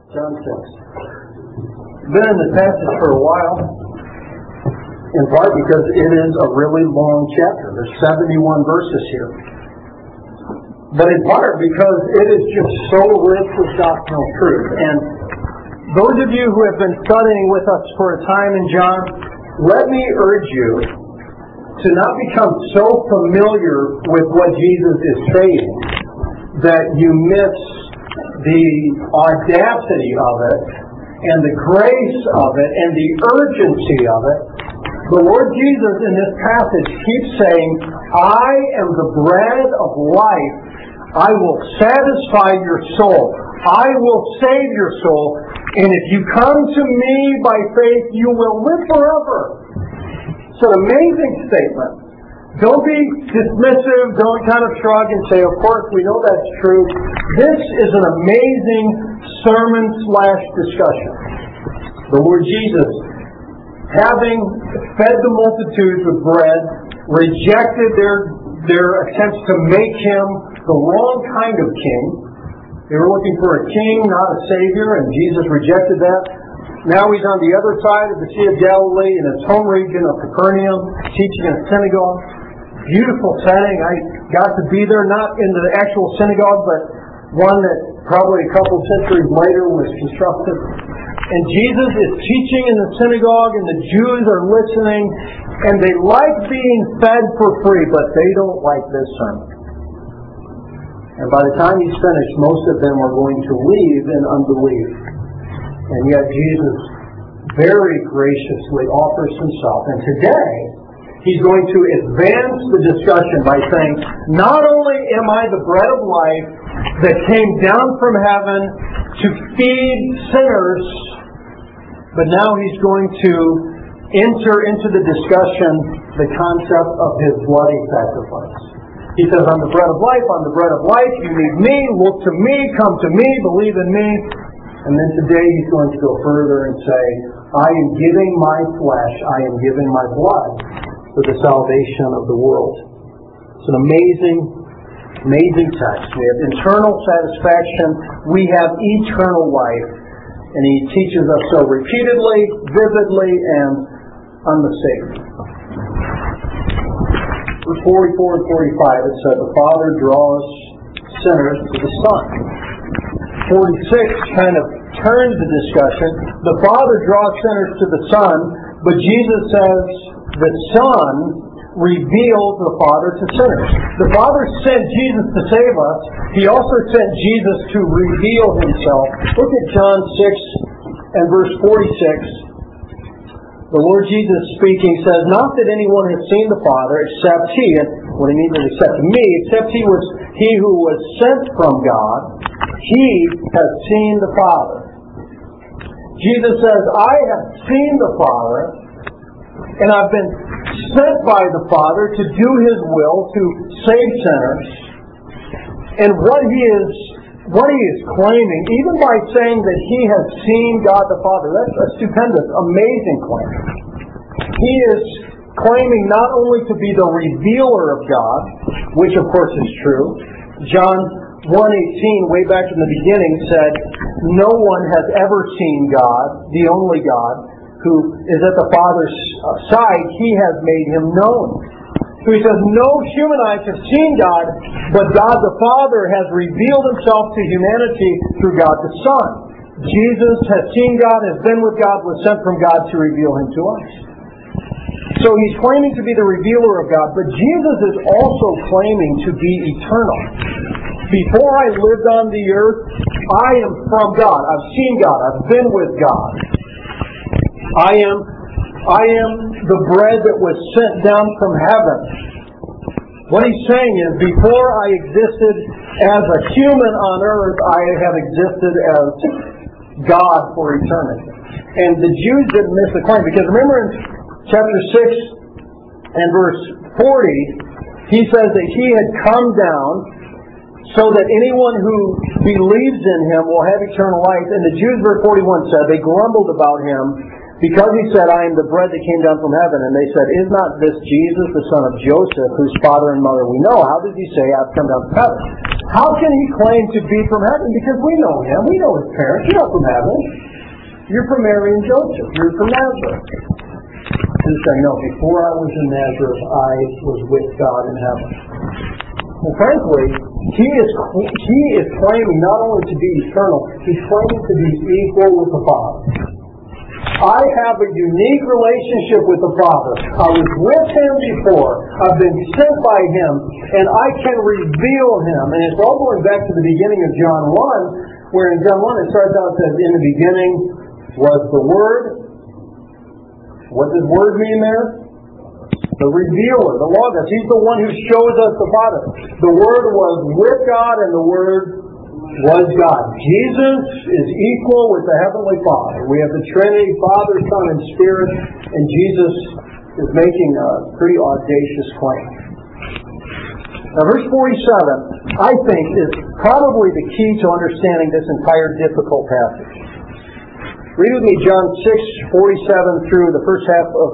John 6. Been in the passage for a while, in part because it is a really long chapter. There's 71 verses here. But in part because it is just so rich with doctrinal truth. And those of you who have been studying with us for a time in John, let me urge you to not become so familiar with what Jesus is saying that you miss the audacity of it and the grace of it and the urgency of it. The Lord Jesus in this passage keeps saying, I am the bread of life. I will satisfy your soul. I will save your soul. And if you come to me by faith, you will live forever. It's an amazing statement. Don't be dismissive. Don't kind of shrug and say, of course, we know that's true. This is an amazing sermon/discussion. The Lord Jesus, having fed the multitudes with bread, rejected their attempts to make him the wrong kind of king. They were looking for a king, not a savior, and Jesus rejected that. Now he's on the other side of the Sea of Galilee in his home region of Capernaum, teaching in a synagogue. Beautiful setting. I got to be there, not in the actual synagogue, but one that probably a couple centuries later was constructed. And Jesus is teaching in the synagogue, and the Jews are listening, and they like being fed for free, but they don't like this sermon. And by the time he's finished, most of them are going to leave in unbelief. And yet Jesus very graciously offers himself. And today, he's going to advance the discussion by saying, not only am I the bread of life that came down from heaven to feed sinners, but now he's going to enter into the discussion the concept of his bloody sacrifice. He says, I'm the bread of life, I'm the bread of life, you need me, look to me, come to me, believe in me. And then today he's going to go further and say, I am giving my flesh, I am giving my blood for the salvation of the world. It's an amazing text. We have internal satisfaction, we have eternal life, and he teaches us so repeatedly, vividly, and unmistakably. Verse 44 and 45, it said, the Father draws sinners to the Son. 46 kind of turns the discussion. The Father draws sinners to the Son, but Jesus says the Son reveals the Father to sinners. The Father sent Jesus to save us. He also sent Jesus to reveal himself. Look at John 6 and verse 46. The Lord Jesus speaking says, not that anyone has seen the Father except he, and what he means is except me, except he who was sent from God, he has seen the Father. Jesus says, I have seen the Father, and I've been sent by the Father to do his will, to save sinners. And what he is claiming, even by saying that he has seen God the Father, that's a stupendous, amazing claim. He is claiming not only to be the revealer of God, which of course is true. John 1:18, way back in the beginning, said, no one has ever seen God, the only God, who is at the Father's side. He has made him known. So he says, no human eyes have seen God, but God the Father has revealed himself to humanity through God the Son. Jesus has seen God, has been with God, was sent from God to reveal him to us. So he's claiming to be the revealer of God, but Jesus is also claiming to be eternal. Before I lived on the earth, I am from God. I've seen God. I've been with God. I am the bread that was sent down from heaven. What he's saying is, before I existed as a human on earth, I have existed as God for eternity. And the Jews didn't miss the claim, because remember in chapter 6 and verse 40, he says that he had come down so that anyone who believes in him will have eternal life. And the Jews, verse 41 said, they grumbled about him Because he said, I am the bread that came down from heaven. And they said, is not this Jesus, the son of Joseph, whose father and mother we know? How does he say, I've come down from heaven? How can he claim to be from heaven? Because we know him. We know his parents. You're not from heaven. You're from Mary and Joseph. You're from Nazareth. He's saying, no, before I was in Nazareth, I was with God in heaven. And frankly, he is claiming not only to be eternal, he's claiming to be equal with the Father. I have a unique relationship with the Father. I was with him before. I've been sent by him, and I can reveal him. And it's all going back to the beginning of John 1, where in John 1 it starts out and says, in the beginning was the Word. What does Word mean there? The revealer, the Logos. He's the one who shows us the Father. The Word was with God, and the Word was God. Jesus is equal with the Heavenly Father. We have the Trinity, Father, Son, and Spirit, and Jesus is making a pretty audacious claim. Now, verse 47, I think, is probably the key to understanding this entire difficult passage. Read with me John 6:47 through the first half of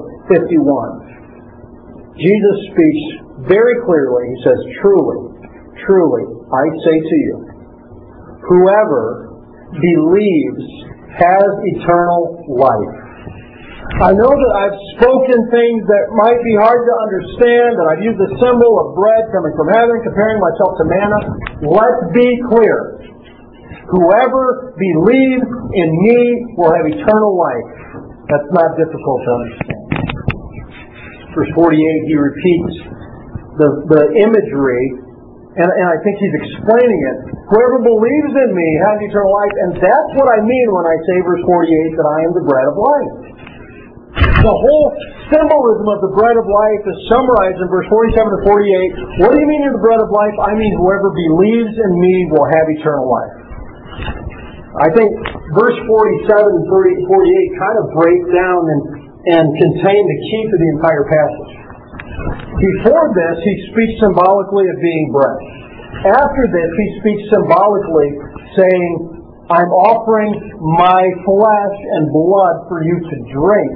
51. Jesus speaks very clearly. He says, truly, truly, I say to you, whoever believes has eternal life. I know that I've spoken things that might be hard to understand, that I've used the symbol of bread coming from heaven, comparing myself to manna. Let's be clear. Whoever believes in me will have eternal life. That's not difficult to understand. Verse 48, he repeats the imagery, and I think he's explaining it. Whoever believes in me has eternal life, and that's what I mean when I say, verse 48, that I am the bread of life. The whole symbolism of the bread of life is summarized in verse 47 to 48. What do you mean you're the bread of life? I mean whoever believes in me will have eternal life. I think verse 47 and 48 kind of break down and contain the key to the entire passage. Before this, he speaks symbolically of being bread. After this, he speaks symbolically saying, I'm offering my flesh and blood for you to drink.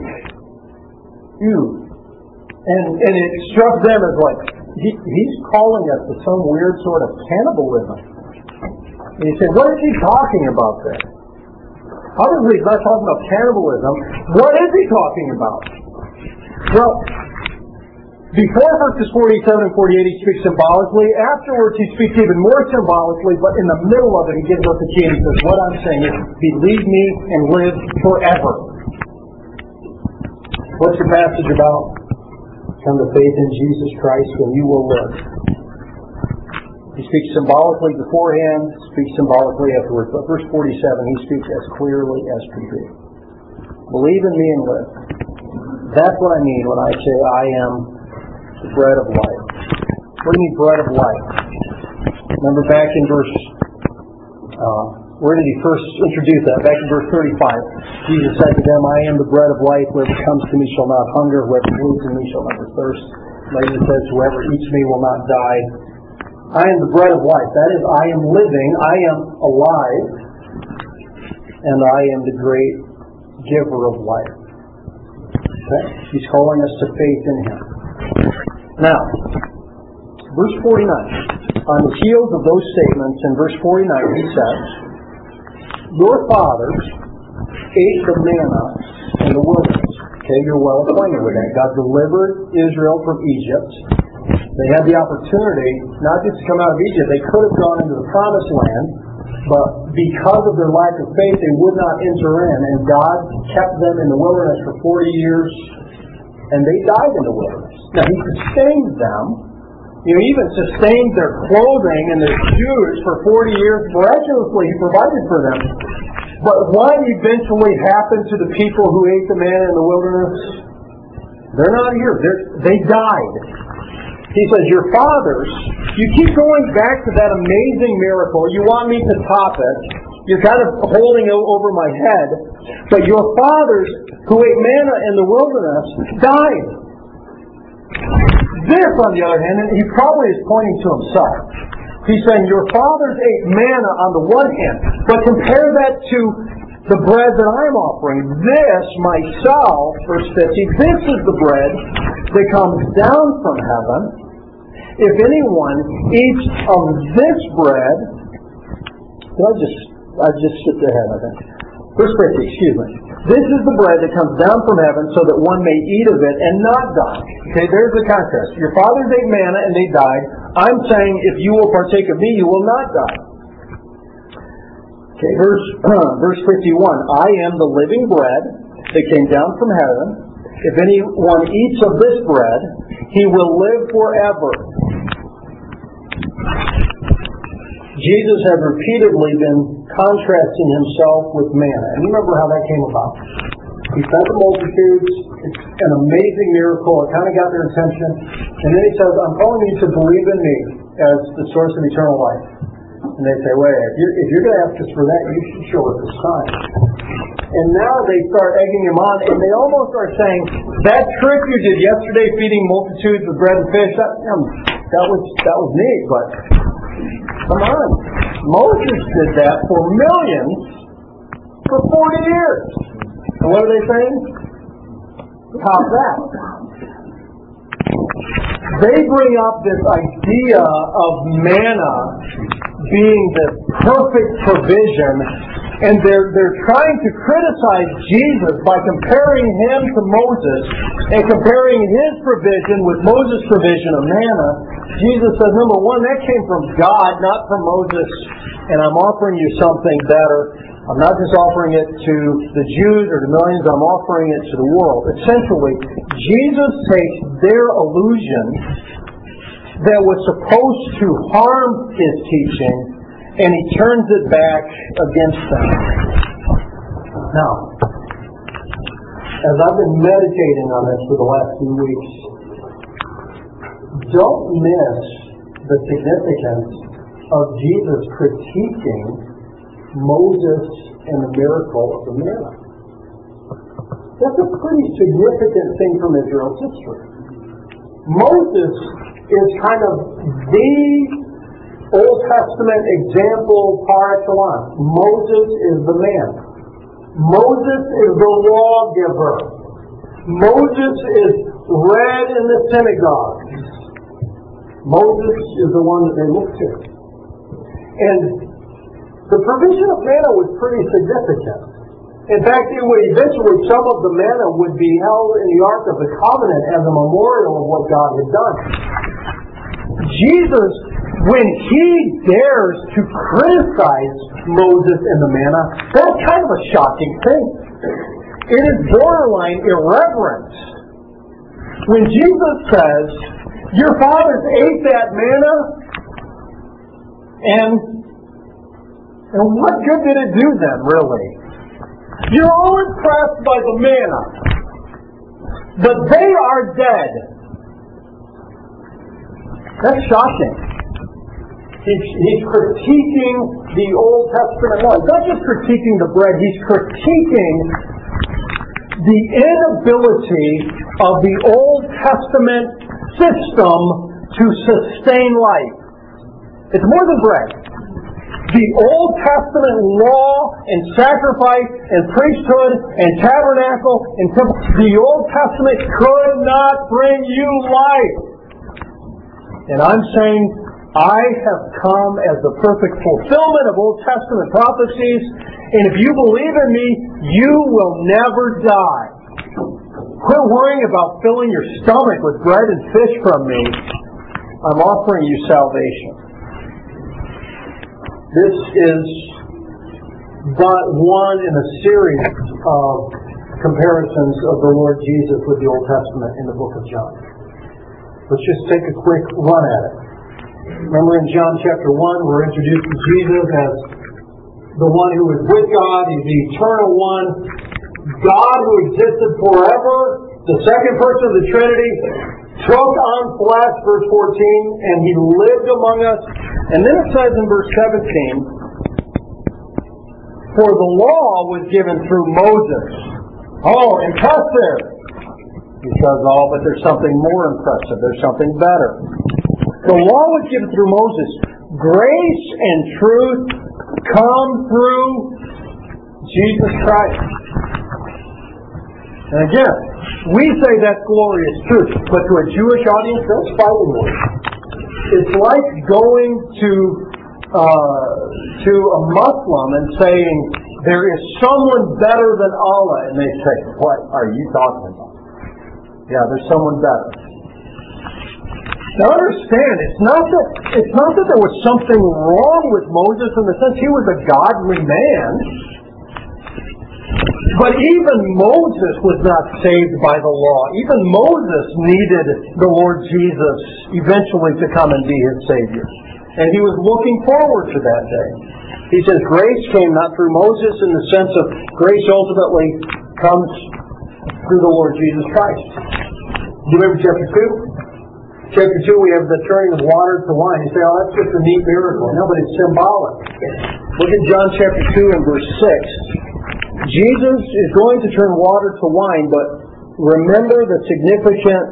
And it struck them as like, he's calling us to some weird sort of cannibalism. And you say, what is he talking about there? Obviously, he's not talking about cannibalism. What is he talking about? Well, before verses 47 and 48, he speaks symbolically. Afterwards, he speaks even more symbolically, but in the middle of it, he gives us the key and says, what I'm saying is, believe me and live forever. What's the passage about? Come to faith in Jesus Christ and you will live. He speaks symbolically beforehand, speaks symbolically afterwards. But verse 47, he speaks as clearly as can be. Believe in me and live. That's what I mean when I say I am the bread of life. What do you mean bread of life? Remember back in verse, where did he first introduce that? Back in verse 35. Jesus said to them, I am the bread of life. Whoever comes to me shall not hunger. Whoever believes in me shall never thirst. Later it says, whoever eats me will not die. I am the bread of life. That is, I am living, I am alive, and I am the great giver of life. Okay? He's calling us to faith in him. Now, verse 49. On the heels of those statements, in verse 49, he says, your fathers ate the manna in the wilderness. Okay, you're well acquainted with that. God delivered Israel from Egypt. They had the opportunity not just to come out of Egypt, they could have gone into the promised land, but because of their lack of faith, they would not enter in, and God kept them in the wilderness for 40 years, and they died in the wilderness. Now, he sustained them, even sustained their clothing and their shoes for 40 years. Miraculously, he provided for them. But what eventually happened to the people who ate the manna in the wilderness? They're not here. They died. He says, your fathers, you keep going back to that amazing miracle. You want me to top it. You're kind of holding it over my head. But your fathers who ate manna in the wilderness died. This, on the other hand, and he probably is pointing to himself. He's saying, your fathers ate manna on the one hand, but compare that to the bread that I'm offering. This, myself, verse 50, this is the bread that comes down from heaven. If anyone eats of this bread, I just skipped ahead, I think. Verse 50, excuse me. This is the bread that comes down from heaven so that one may eat of it and not die. Okay, there's the contrast. Your fathers ate manna and they died. I'm saying if you will partake of me, you will not die. Okay, verse 51. I am the living bread that came down from heaven. If anyone eats of this bread, he will live forever. Jesus had repeatedly been contrasting himself with manna. And you remember how that came about. He fed the multitudes. It's an amazing miracle. It kind of got their attention. And then he says, I'm calling you to believe in me as the source of eternal life. And they say, wait, if you're going to ask us for that, you should show us a sign. And now they start egging him on, and they almost are saying, that trick you did yesterday, feeding multitudes with bread and fish, that was neat, but come on. Moses did that for millions for 40 years. And what are they saying? How's that? They bring up this idea of manna being the perfect provision, and they're trying to criticize Jesus by comparing him to Moses and comparing his provision with Moses' provision of manna. Jesus says, number one, that came from God, not from Moses, and I'm offering you something better. I'm not just offering it to the Jews or the millions, I'm offering it to the world. Essentially, Jesus takes their illusion that was supposed to harm his teaching, and he turns it back against them. Now, as I've been meditating on this for the last few weeks, don't miss the significance of Jesus critiquing Moses and the miracle of the manna. That's a pretty significant thing from Israel's history. Moses is kind of the Old Testament example par excellence. Moses is the man. Moses is the lawgiver. Moses is read in the synagogues. Moses is the one that they look to. And the provision of manna was pretty significant. In fact, it would eventually, some of the manna would be held in the Ark of the Covenant as a memorial of what God had done. Jesus, when he dares to criticize Moses and the manna, that's kind of a shocking thing. It is borderline irreverence. When Jesus says, your fathers ate that manna, and what good did it do them, really? You're all impressed by the manna, but they are dead. That's shocking. He's critiquing the Old Testament law. He's not just critiquing the bread, he's critiquing the inability of the Old Testament system to sustain life. It's more than bread. The Old Testament law and sacrifice and priesthood and tabernacle and temple, the Old Testament could not bring you life. And I'm saying, I have come as the perfect fulfillment of Old Testament prophecies, and if you believe in me, you will never die. Quit worrying about filling your stomach with bread and fish from me. I'm offering you salvation. This is but one in a series of comparisons of the Lord Jesus with the Old Testament in the book of John. Let's just take a quick run at it. Remember in John chapter 1, we're introduced to Jesus as the one who is with God. He's the eternal one. God who existed forever, the second person of the Trinity, took on flesh, verse 14, and he lived among us. And then it says in verse 17, for the law was given through Moses. Oh, impressive! He says, oh, but there's something more impressive. There's something better. The law was given through Moses. Grace and truth come through Jesus Christ. And again, we say that's glorious truth, but to a Jewish audience, that's fighting words. It's like going to a Muslim and saying, there is someone better than Allah. And they say, what are you talking about? Yeah, there's someone better. Now understand, it's not that there was something wrong with Moses in the sense he was a godly man. But even Moses was not saved by the law. Even Moses needed the Lord Jesus eventually to come and be his Savior. And he was looking forward to that day. He says grace came not through Moses in the sense of grace ultimately comes through the Lord Jesus Christ. Do you remember chapter 2? Chapter 2 we have the turning of water to wine. You say, oh, that's just a neat miracle. No, but it's symbolic. Look at John chapter 2 and verse 6. Jesus is going to turn water to wine, but remember the significant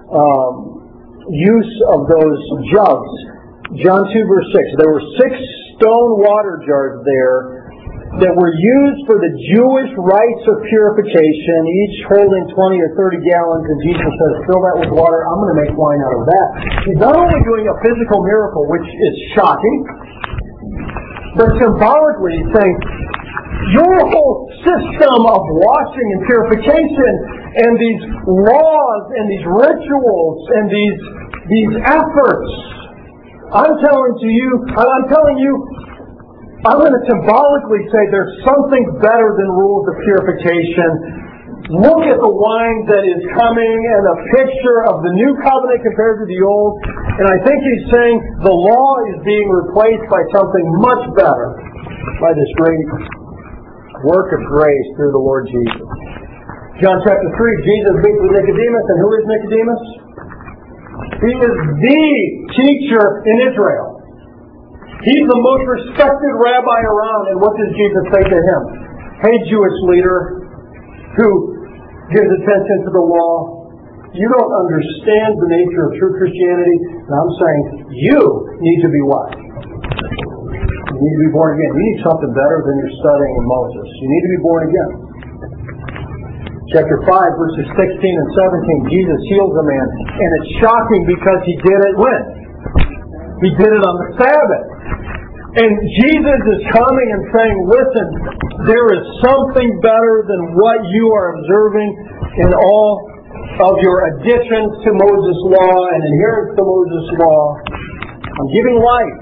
use of those jugs. John 2 verse 6. There were 6 stone water jars there that were used for the Jewish rites of purification, each holding 20 or 30 gallons, and Jesus says, fill that with water, I'm going to make wine out of that. He's not only doing a physical miracle, which is shocking, but symbolically he's saying, your whole system of washing and purification and these laws and these rituals and these efforts, I'm telling you, I'm going to symbolically say there's something better than rules of purification. Look at the wine that is coming and a picture of the new covenant compared to the old. And I think he's saying the law is being replaced by something much better, by this great work of grace through the Lord Jesus. John chapter 3, Jesus meets with Nicodemus, and who is Nicodemus? He is the teacher in Israel. He's the most respected rabbi around, and what does Jesus say to him? Hey, Jewish leader who gives attention to the law, you don't understand the nature of true Christianity, and I'm saying you need to be what? You need to be born again. You need something better than you're studying in Moses. You need to be born again. Chapter 5, verses 16 and 17, Jesus heals a man, and it's shocking because he did it when? He did it on the Sabbath. And Jesus is coming and saying, listen, there is something better than what you are observing in all of your additions to Moses' law and adherence to Moses' law. I'm giving life.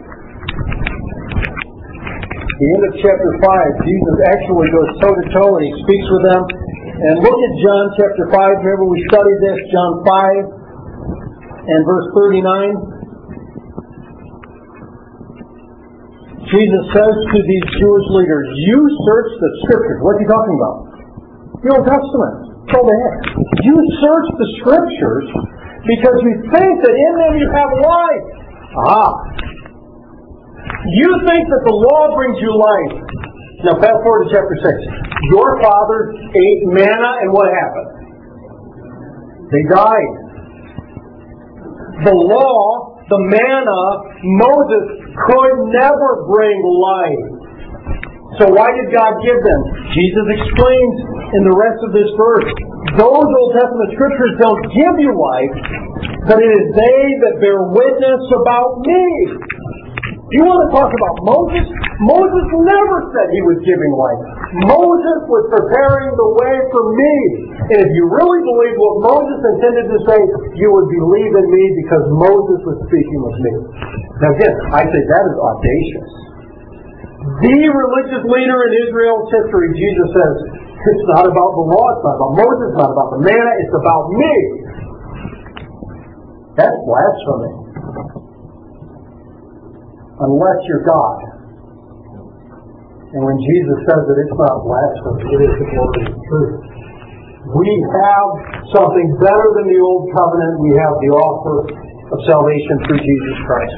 At the end of chapter 5, Jesus actually goes toe-to-toe and he speaks with them. And look at John chapter 5. Remember we studied this, John 5 and verse 39. Jesus says to these Jewish leaders, you search the Scriptures. What's he talking about? The Old Testament. Go ahead. You search the Scriptures because you think that in them you have life. You think that the law brings you life. Now fast forward to chapter 6. Your fathers ate manna and what happened? They died. The law, the manna, Moses could never bring life. So why did God give them? Jesus explains in the rest of this verse, those Old Testament Scriptures don't give you life, but it is they that bear witness about me. You want to talk about Moses? Moses never said he was giving life. Moses was preparing the way for me. And if you really believe what Moses intended to say, you would believe in me because Moses was speaking with me. Now again, I say that is audacious. The religious leader in Israel's history, Jesus says, it's not about the law, it's not about Moses, it's not about the manna, it's about me. That's blasphemy. Unless you're God. And when Jesus says that it's not blasphemy, it is the glorious truth. We have something better than the old covenant. We have the offer of salvation through Jesus Christ.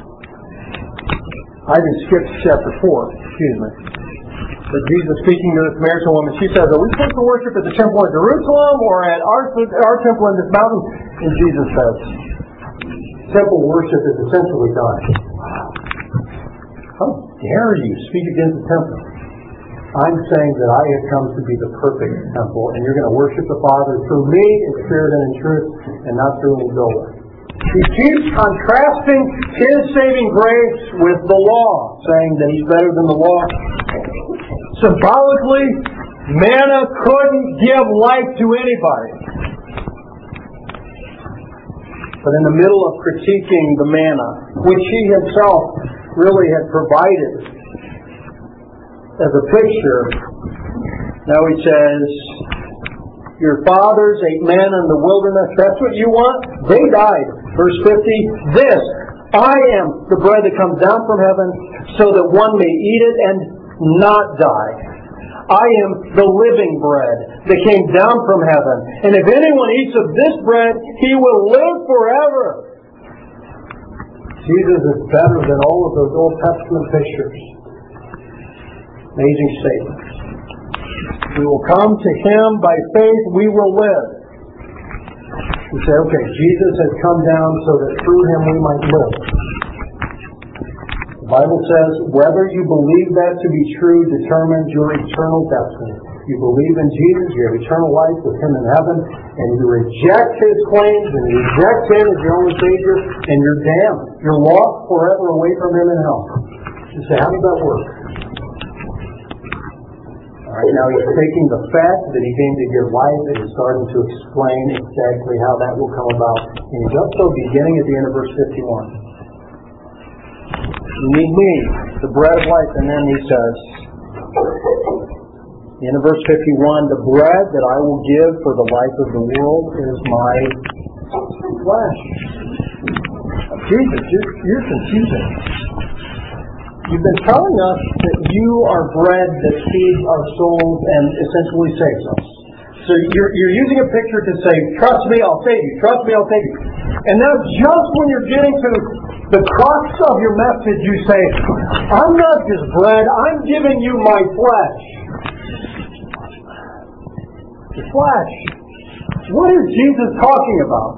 I even skipped chapter 4, But Jesus speaking to this Samaritan woman, she says, are we supposed to worship at the temple in Jerusalem or at our temple in this mountain? And Jesus says, temple worship is essentially done. How dare you speak against the temple? I'm saying that I have come to be the perfect temple, and you're going to worship the Father through me in spirit and in truth, and not through any builder. He keeps contrasting His saving grace with the law, saying that He's better than the law. Symbolically, manna couldn't give life to anybody. But in the middle of critiquing the manna, which He Himself really had provided as a picture, now He says, your fathers ate manna in the wilderness. That's what you want? They died. Verse 50, this, I am the bread that comes down from heaven, so that one may eat it and not die. I am the living bread that came down from heaven. And if anyone eats of this bread, he will live forever. Jesus is better than all of those Old Testament pictures. Amazing statements. We will come to Him by faith, we will live. We say, okay, Jesus has come down so that through Him we might live. The Bible says, whether you believe that to be true determines your eternal destiny. You believe in Jesus, you have eternal life with Him in heaven, and you reject His claims, and you reject Him as your only Savior, and you're damned. You're lost forever away from Him in hell. You say, how does that work? Alright, now He's taking the fact that He came to give life, and He's starting to explain exactly how that will come about. And He's also beginning at the end of verse 51. You need me, the bread of life. And then He says, in verse 51, the bread that I will give for the life of the world is my flesh. Jesus, you're confusing. You've been telling us that you are bread that feeds our souls and essentially saves us. So you're using a picture to say, trust me, I'll save you. Trust me, I'll save you. And now just when you're getting to the crux of your message, you say, I'm not just bread, I'm giving you my flesh. The flesh. What is Jesus talking about?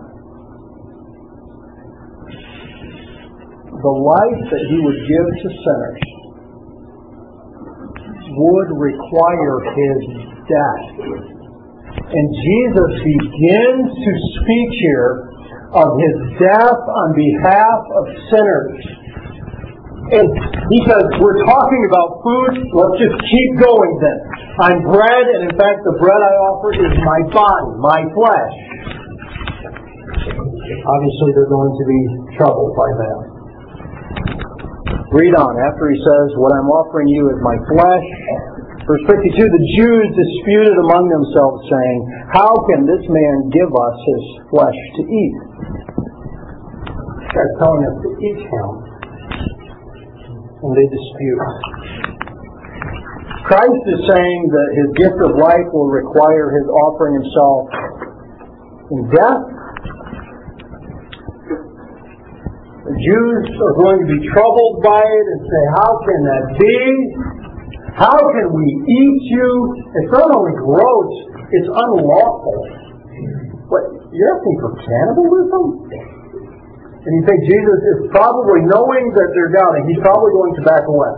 The life that He would give to sinners would require His death. And Jesus begins to speak here of His death on behalf of sinners. And He says, we're talking about food, let's just keep going then. I'm bread, and in fact the bread I offer is my body, my flesh. Obviously they're going to be troubled by that. Read on. After He says, what I'm offering you is my flesh. Verse 52, the Jews disputed among themselves, saying, how can this man give us His flesh to eat? They're telling us to eat Him. And they dispute. Christ is saying that His gift of life will require His offering Himself in death. The Jews are going to be troubled by it and say, how can that be? How can we eat you? It's not only gross, it's unlawful. What, you're asking for cannibalism? And you think Jesus is probably, knowing that they're doubting, He's probably going to back away.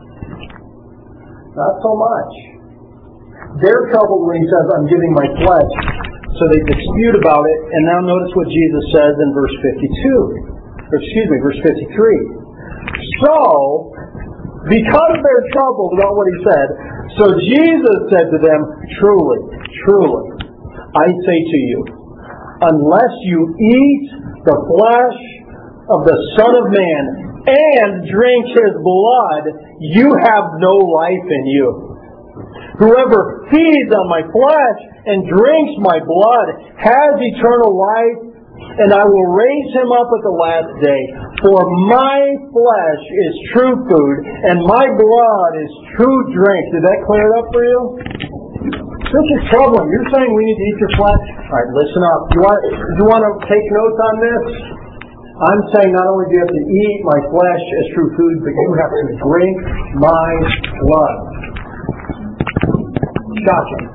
Not so much. They're troubled when He says, I'm giving my flesh. So they dispute about it. And now notice what Jesus says in verse 52. Verse 53. So, because they're troubled about what He said, so Jesus said to them, truly, truly, I say to you, unless you eat the flesh of the Son of Man and drink His blood, you have no life in you. Whoever feeds on my flesh and drinks my blood has eternal life, and I will raise him up at the last day. For my flesh is true food, and my blood is true drink. Did that clear it up for you? This is troubling. You're saying we need to eat your flesh? All right, listen up. Do you want to take notes on this? I'm saying not only do you have to eat my flesh as true food, but you have to drink my blood. Shocking.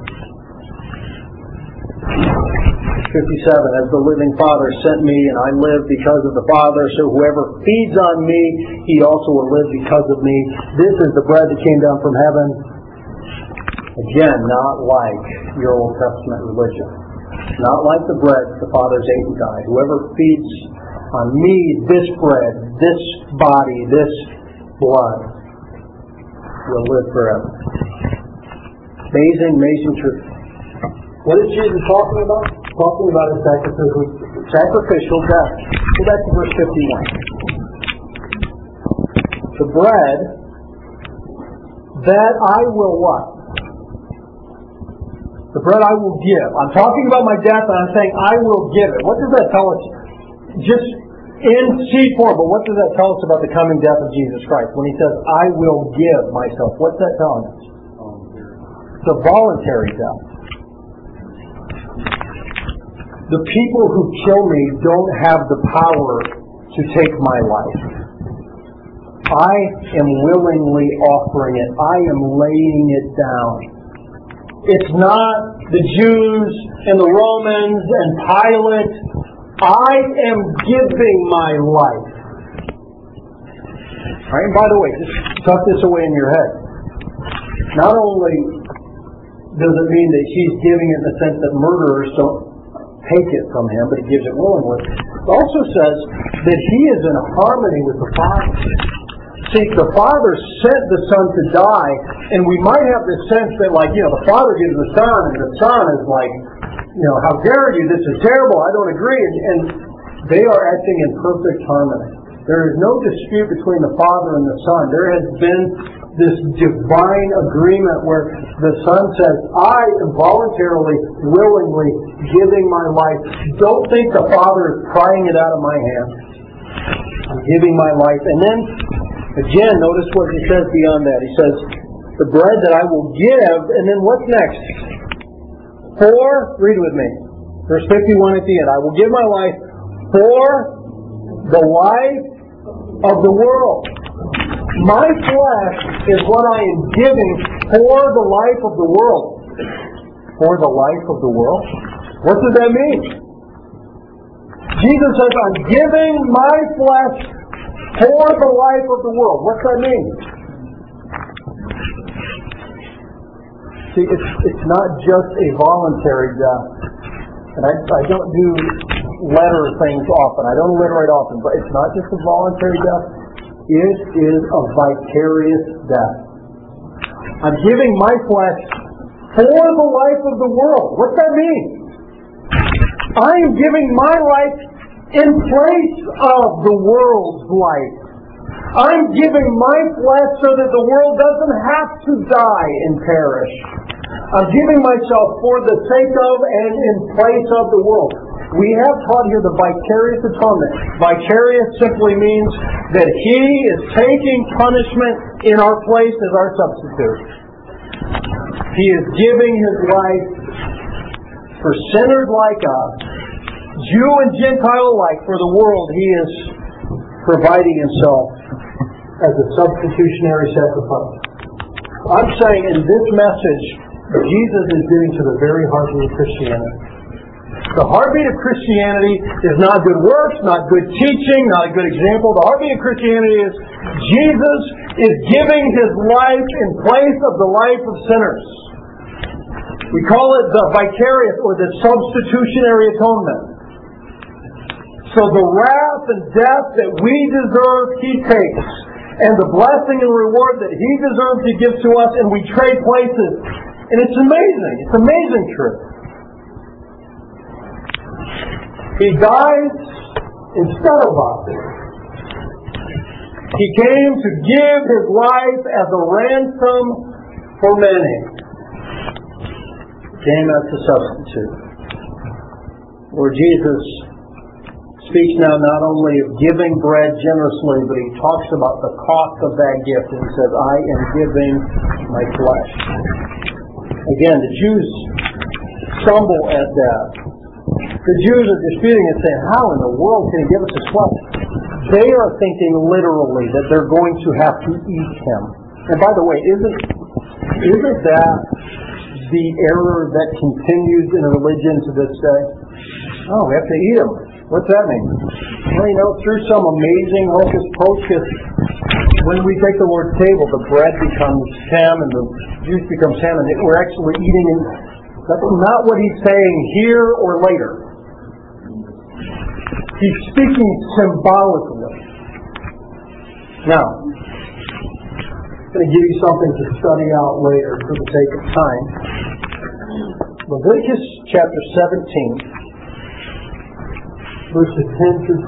57, as the living Father sent me, and I live because of the Father, so whoever feeds on me, he also will live because of me. This is the bread that came down from heaven. Again, not like your Old Testament religion. Not like the bread the fathers ate and died. Whoever feeds on me, this bread, this body, this blood, will live forever. Amazing, amazing truth. What is Jesus talking about? Talking about his sacrificial death. Go back to verse 51. The bread that I will what? The bread I will give. I'm talking about my death and I'm saying I will give it. What does that tell us? Just in seed form, but what does that tell us about the coming death of Jesus Christ? When he says, I will give myself, what's that telling us? It's a voluntary death. The people who kill me don't have the power to take my life. I am willingly offering it. I am laying it down. It's not the Jews and the Romans and Pilate. I am giving my life. All right, and by the way, just tuck this away in your head. Not only does it mean that he's giving it in the sense that murderers don't take it from him, but he gives it willingly. It also says that he is in harmony with the Father. See, the Father sent the Son to die, and we might have this sense that, the Father gives the Son, and the Son is like, how dare you, this is terrible, I don't agree. And they are acting in perfect harmony. There is no dispute between the Father and the Son. There has been this divine agreement where the Son says, I am voluntarily, willingly giving my life. Don't think the Father is prying it out of my hand. I'm giving my life. And then, again, notice what he says beyond that. He says, the bread that I will give, and then what's next? Read with me. Verse 51 at the end. I will give my life for the life of the world. My flesh is what I am giving for the life of the world. For the life of the world? What does that mean? Jesus says, I'm giving my flesh for the life of the world. What's that mean? See, it's not just a voluntary death. And I don't do letter things often. I don't alliterate often. But it's not just a voluntary death. It is a vicarious death. I'm giving my flesh for the life of the world. What's that mean? I am giving my life in place of the world's life. I'm giving my flesh so that the world doesn't have to die and perish. I'm giving myself for the sake of and in place of the world. We have taught here the vicarious atonement. Vicarious simply means that he is taking punishment in our place as our substitute. He is giving his life for sinners like us, Jew and Gentile alike, for the world. He is providing himself as a substitutionary sacrifice. I'm saying in this message, Jesus is getting to the very heartbeat of Christianity. The heartbeat of Christianity is not good works, not good teaching, not a good example. The heartbeat of Christianity is Jesus is giving his life in place of the life of sinners. We call it the vicarious or the substitutionary atonement. So the wrath and death that we deserve, he takes. And the blessing and reward that he deserves to give to us, and we trade places. And it's amazing. It's amazing truth. He dies instead of us. He came to give his life as a ransom for many. He came as a substitute. Lord Jesus speaks now not only of giving bread generously, but he talks about the cost of that gift. And he says, I am giving my flesh. Again, the Jews stumble at that. The Jews are disputing and saying, how in the world can he give us his flesh? They are thinking literally that they're going to have to eat him. And by the way, isn't that the error that continues in religion to this day? Oh, we have to eat him. What's that mean? Well, through some amazing hocus pocus, when we take the Lord's table, the bread becomes Him and the juice becomes Him, and we're actually eating it. That's not what He's saying here or later. He's speaking symbolically. Now, I'm going to give you something to study out later for the sake of time. Leviticus chapter 17, verses 10 through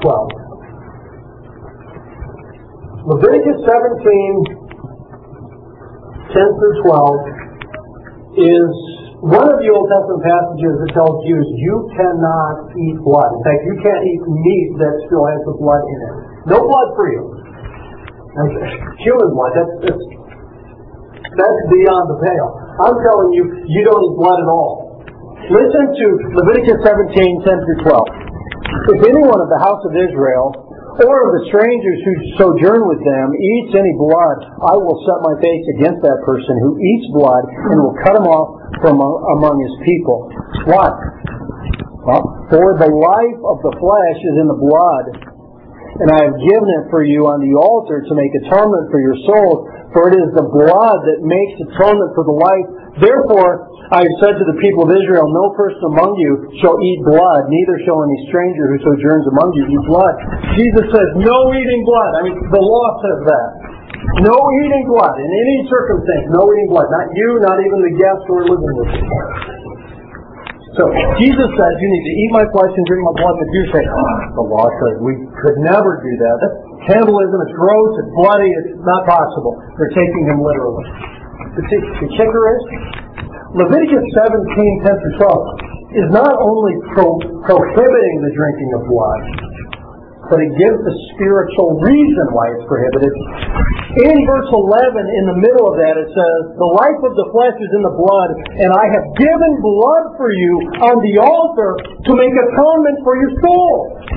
12. Leviticus 17, 10 through 12 is one of the Old Testament passages that tells Jews you cannot eat blood. In fact, you can't eat meat that still has the blood in it. No blood for you. Human blood, that's beyond the pale. I'm telling you, you don't eat blood at all. Listen to Leviticus 17, 10 through 12. If anyone of the house of Israel or of the strangers who sojourn with them eats any blood, I will set my face against that person who eats blood and will cut him off from among his people. Why? Well, for the life of the flesh is in the blood, and I have given it for you on the altar to make atonement for your souls, for it is the blood that makes atonement for the life. Therefore, I have said to the people of Israel, no person among you shall eat blood, neither shall any stranger who sojourns among you eat blood. Jesus says, no eating blood. I mean, the law says that. No eating blood in any circumstance. No eating blood. Not you, not even the guests who are living with you. So, Jesus says, you need to eat my flesh and drink my blood. But you say, the law says we could never do that. That's cannibalism. It's gross. It's bloody. It's not possible. They're taking him literally. The kicker is, Leviticus 17, 10 through 12 is not only prohibiting the drinking of blood, but it gives the spiritual reason why it's prohibited. In verse 11, in the middle of that, it says, the life of the flesh is in the blood, and I have given blood for you on the altar to make atonement for your soul.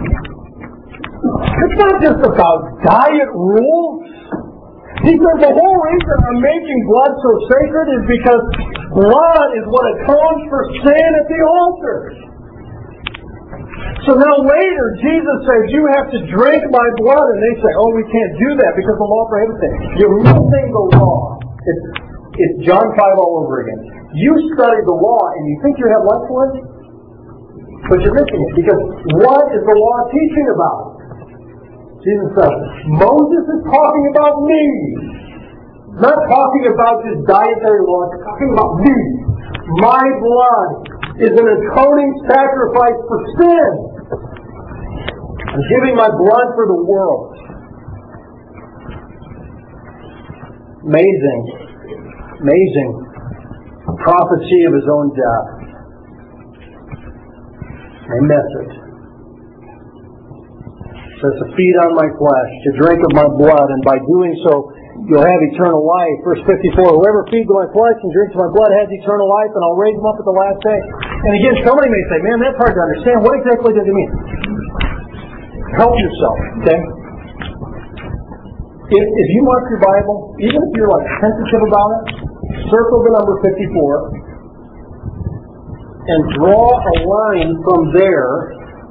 It's not just about diet rules. He says the whole reason I'm making blood so sacred is because blood is what atones for sin at the altar. So now later, Jesus says, you have to drink my blood. And they say, oh, we can't do that because the law prohibits it. You're missing the law. It's John 5 all over again. You study the law and you think you have life for it? But you're missing it. Because what is the law teaching about? Jesus says, Moses is talking about me. Not talking about this dietary law. It's talking about me. My blood is an atoning sacrifice for sin. I'm giving my blood for the world. Amazing. Amazing. Prophecy of his own death. They miss it. It says to feed on my flesh, to drink of my blood, and by doing so you'll have eternal life. Verse 54, whoever feeds on my flesh and drinks my blood has eternal life, and I'll raise him up at the last day. And again, somebody may say, man, that's hard to understand. What exactly does it mean? Help yourself, okay? If you mark your Bible, even if you're like sensitive about it, circle the number 54 and draw a line from there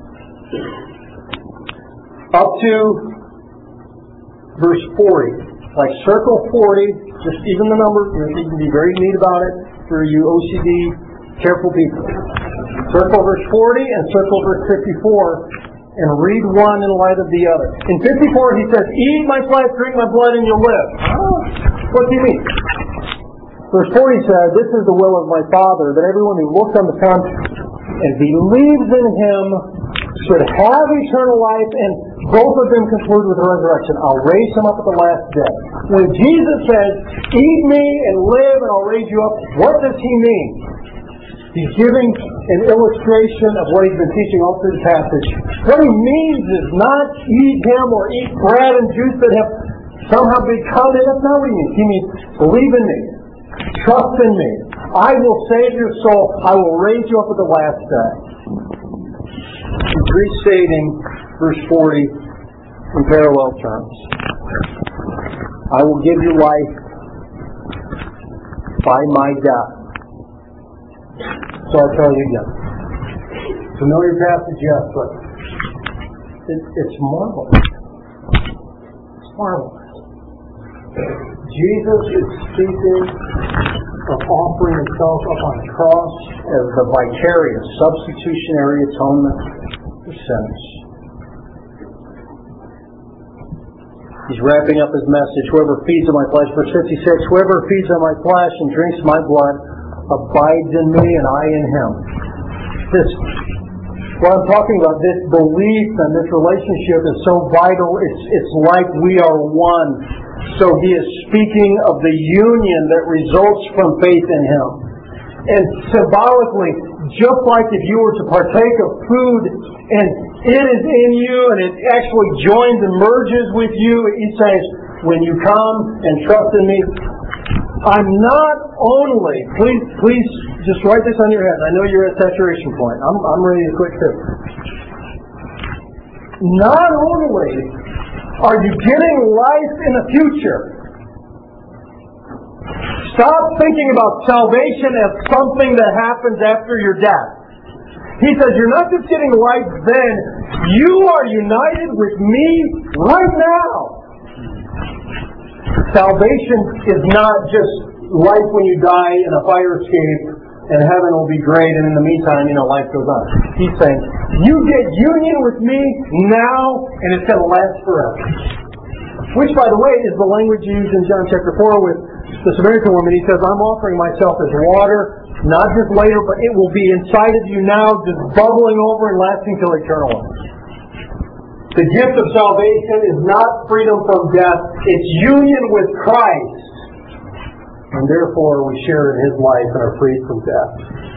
up to verse 40. Like circle 40, just even the number, you can be very neat about it for you OCD, careful people. Circle verse 40 and circle verse 54 and read one in light of the other. In 54 he says, eat my flesh, drink my blood, and you'll live. What do you mean? Verse 40 says, this is the will of my Father, that everyone who looks on the Son and believes in Him should have eternal life, and both of them conclude with the resurrection. I'll raise him up at the last day. When Jesus says, eat me and live and I'll raise you up, what does he mean? He's giving an illustration of what he's been teaching all through the passage. What he means is not eat him or eat bread and juice that have somehow become it. That's not what he means. He means believe in me. Trust in me. I will save your soul. I will raise you up at the last day. He's restating verse 40 in parallel terms. I will give you life by my death. So I'll tell you again. Familiar passage, yes, but it's marvelous. It's marvelous. Jesus is speaking of offering himself up on the cross as the vicarious, substitutionary atonement for sinners. He's wrapping up his message. Whoever feeds on my flesh, verse 56, whoever feeds on my flesh and drinks my blood abides in me and I in him. What I'm talking about, this belief and this relationship is so vital. It's like we are one. So he is speaking of the union that results from faith in him. And symbolically, just like if you were to partake of food and it is in you and it actually joins and merges with you, he says, when you come and trust in me, I'm not only, please just write this on your head. I know you're at saturation point. I'm ready to quit this. Not only are you getting life in the future, stop thinking about salvation as something that happens after your death. He says, you're not just getting life then, you are united with me right now. Salvation is not just life when you die in a fire escape and heaven will be great and in the meantime, life goes on. He's saying, you get union with me now and it's going to last forever. Which, by the way, is the language used in John chapter 4 with the Samaritan woman. He says, I'm offering myself as water, not just later, but it will be inside of you now, just bubbling over and lasting till eternal life. The gift of salvation is not freedom from death, it's union with Christ. And therefore we share in his life and are freed from death.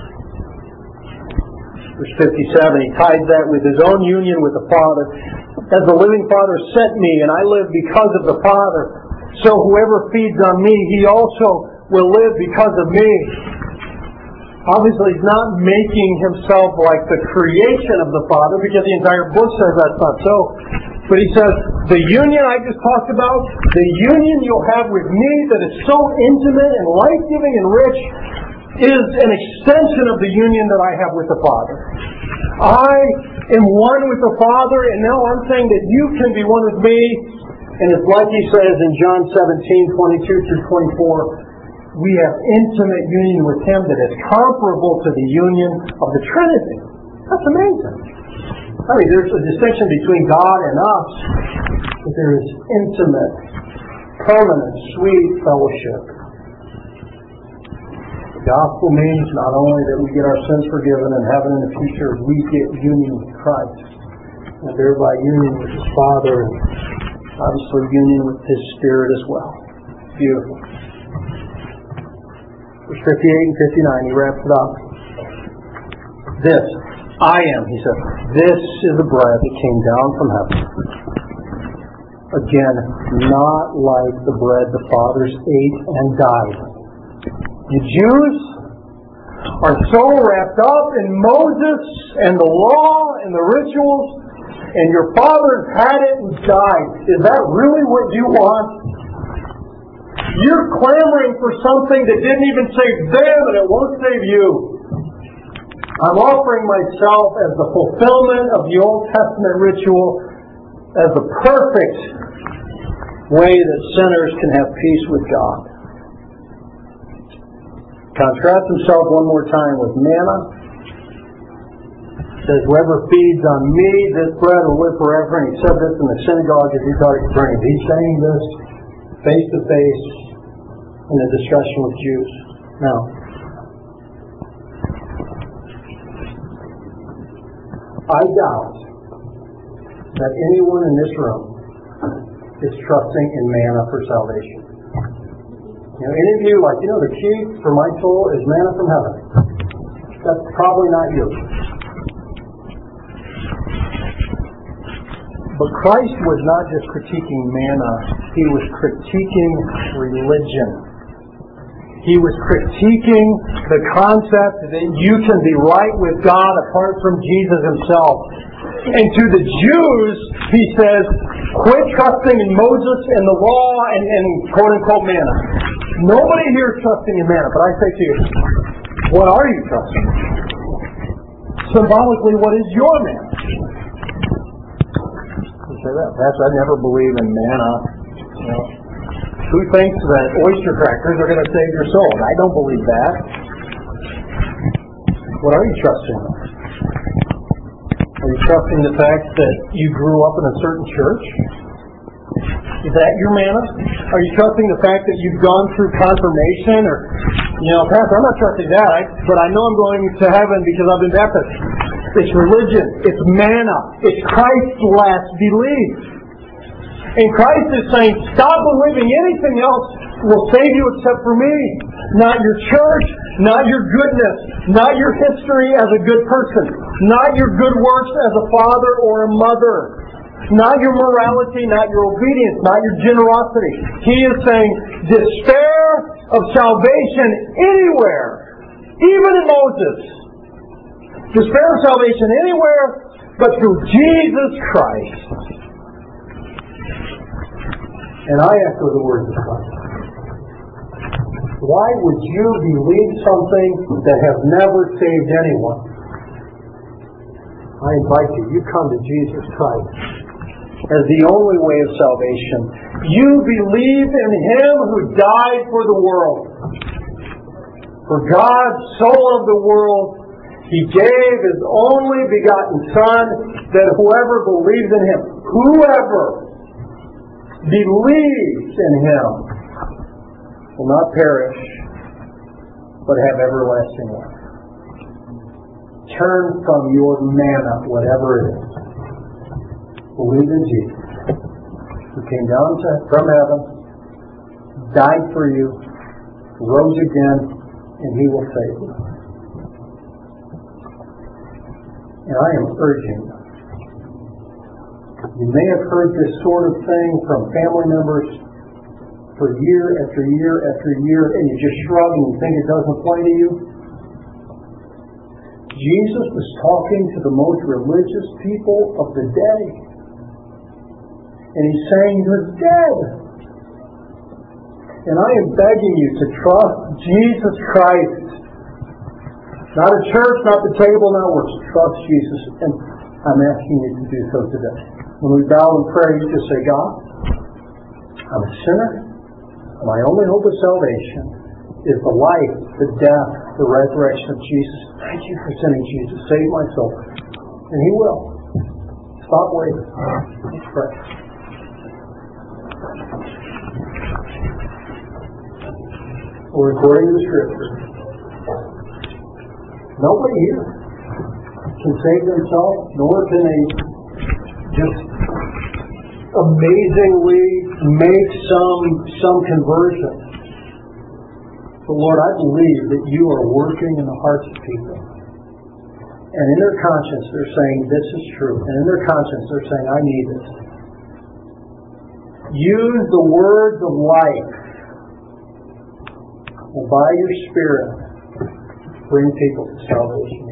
Verse 57, he ties that with his own union with the Father. As the living Father sent me, and I live because of the Father, so whoever feeds on me, he also will live because of me. Obviously, he's not making himself like the creation of the Father, because the entire book says that's not so. But he says, the union I just talked about, the union you'll have with me that is so intimate and life-giving and rich, is an extension of the union that I have with the Father. I am one with the Father, and now I'm saying that you can be one with me. And it's like he says in John 17:22 through 24, we have intimate union with him that is comparable to the union of the Trinity. That's amazing. I mean, there's a distinction between God and us, but there is intimate, permanent, sweet fellowship. The gospel means not only that we get our sins forgiven in heaven in the future, we get union with Christ, and thereby union with his Father, and obviously union with his Spirit as well. Beautiful. Verse 58 and 59, he wraps it up. This, I am, he said, this is the bread that came down from heaven. Again, not like the bread the fathers ate and died. You Jews are so wrapped up in Moses and the law and the rituals, and your fathers had it and died. Is that really what you want? You're clamoring for something that didn't even save them, and it won't save you. I'm offering myself as the fulfillment of the Old Testament ritual, as the perfect way that sinners can have peace with God. Contrast himself one more time with manna. It says, whoever feeds on me, this bread will live forever. And he said this in the synagogue as he taught at Capernaum. He's saying this face to face in a discussion with Jews. Now, I doubt that anyone in this room is trusting in manna for salvation. Any of you, the key for my soul is manna from heaven. That's probably not you. But Christ was not just critiquing manna, he was critiquing religion. He was critiquing the concept that you can be right with God apart from Jesus himself. And to the Jews, he says, quit trusting in Moses and the law and quote-unquote manna. Nobody here is trusting in manna, but I say to you, what are you trusting? Symbolically, what is your manna? You say that. Perhaps I never believe in manna. Who thinks that oyster crackers are going to save your soul? I don't believe that. What are you trusting? Are you trusting the fact that you grew up in a certain church? Is that your manna? Are you trusting the fact that you've gone through confirmation? Or, Pastor, I'm not trusting that, but I know I'm going to heaven because I've been baptized. It's religion. It's manna. It's Christ's last belief. And Christ is saying, stop believing anything else will save you except for me. Not your church, not your goodness, not your history as a good person, not your good works as a father or a mother, not your morality, not your obedience, not your generosity. He is saying, despair of salvation anywhere, even in Moses. Despair of salvation anywhere but through Jesus Christ. And I echo the words of Christ. Why would you believe something that has never saved anyone? I invite you come to Jesus Christ as the only way of salvation. You believe in Him who died for the world. For God so loved the world, He gave His only begotten Son, that whoever believes in Him, whoever believes in Him will not perish, but have everlasting life. Turn from your manna, whatever it is. Believe in Jesus, who came down from heaven, died for you, rose again, and He will save you. And I am urging you. You may have heard this sort of thing from family members for year after year after year, and you just shrug and you think it doesn't apply to you. Jesus was talking to the most religious people of the day. And He's saying, you're dead. And I am begging you to trust Jesus Christ. Not a church, not the table, not works. Trust Jesus. And I'm asking you to do so today. When we bow in prayer, you just say, God, I'm a sinner. My only hope of salvation is the life, the death, the resurrection of Jesus. Thank you for sending Jesus. Save my soul. And He will. Stop waiting. Let's pray. We're according to the Scripture. Nobody here can save themselves, nor can they just amazingly make some conversion. But Lord, I believe that You are working in the hearts of people. And in their conscience they're saying, this is true. And in their conscience they're saying, I need it. Use the words of life. And by Your Spirit, bring people to salvation.